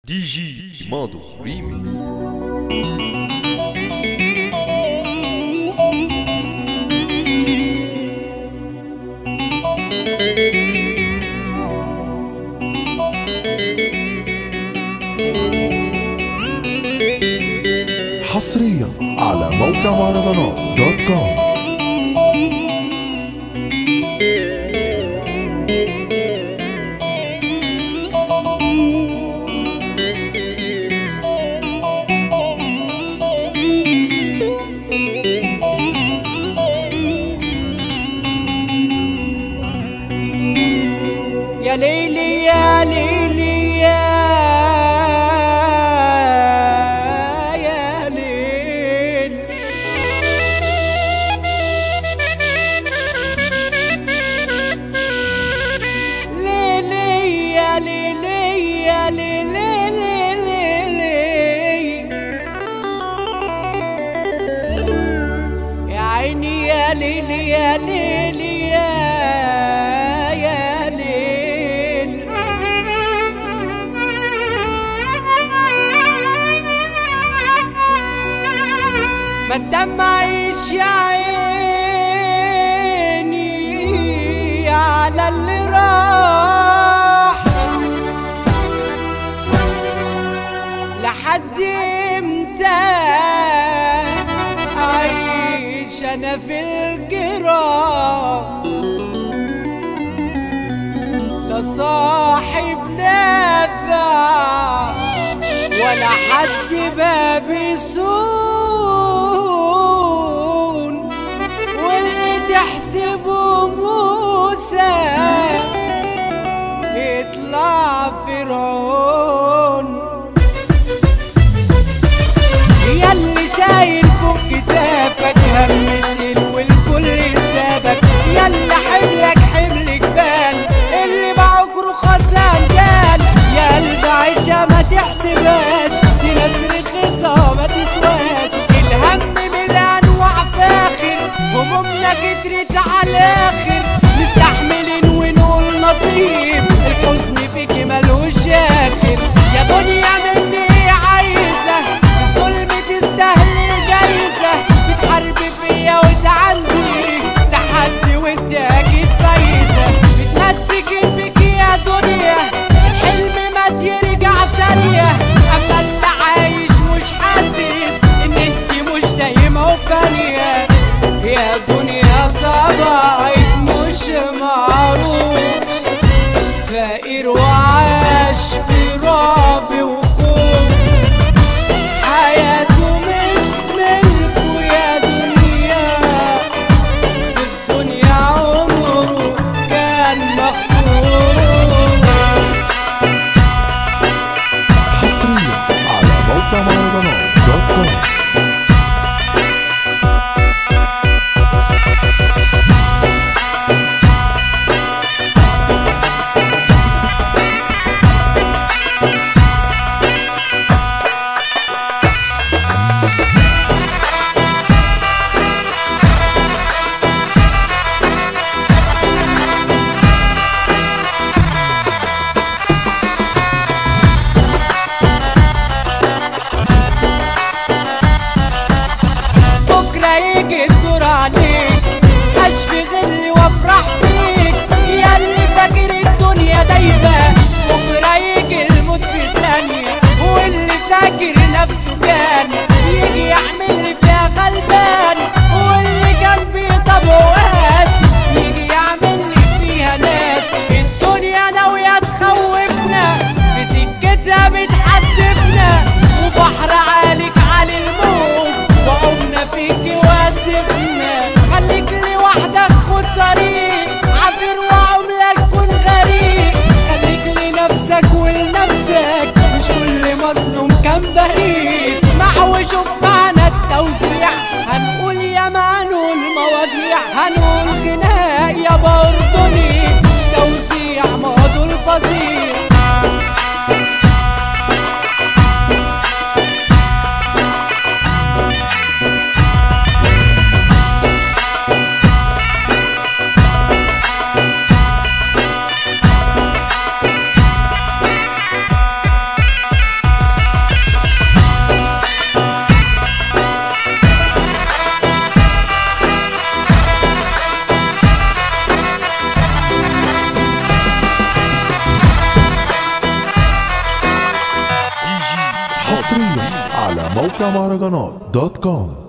دي جي مادو ريميكس. حصريا على موقع مهرجانات دوت كوم. يا ليلي يا ليلي يا ليل، ليلي يا ليلي يا ليلي، يا عيني يا ليلي يا ليلي يا ليل. ما تدمعيش يا عيني على اللي راح، لحد امتى اعيش انا في الجراح؟ لا صاحب نافع ولا حد باب يسون، واللي تحسبه موسى يطلع فرعون. ياللي شايل فوق كتافك هم تقيل والكل سابك، ياللي حملك حمل جبال اللي معاك رخصان جال. يا قلب عيشة ما تحسبهاش دي ناس رخيصة ما تسواش، الهم مليان وعفاخر همومنا كترت على الاخر، مستحملين ونقول نصيب الحزن فيك ملوش اخر. يا دنيا مني عايزة الظلم تستاهل الجايزة، بتحاربي فيا وانت عندي تحدي وانت اكيد فايزة، بتمسكي فيك يا دنيا الحلم ما ترجع ثانية، اما اللي عايش مش حاسس ان انت مش دايمة وفانية. يا دنيا طبعك مش معروف، فقير وعاش في رعب وخوف، حياته مش ملكه يا دنيا، في الدنيا عمره كان مخطوف. حصريا على موقع مهرجانات دوت كوم. يجي الدور عليك اشفي غلي وافرح فيك، يا اللي فاكر الدنيا دايبه بكره يجي الموت في ثانيه، واللي فاكر نفسه كان يجي يعمل لي فيها غلبان، واللي كان بيطبعه قاسي يجي يعمل لي فيها ناس. الدنيا ناويه تخوفنا في سكتها بتحدفنا، وبحر عالك على الموت وعمنا فيكي ودفنا. خليك لوحدك خد طريق عبر وعملك كن غريق، خليك لنفسك ولنفسك مش كل مظلوم كان بريء. اسمع وشوف معنا التوزيع، هنقول يا ما هنقول مواضيع، هنقول غناء يا بردني توزيع ماضو الفظيع. حصريا على موقع مهرجانات دوت كوم.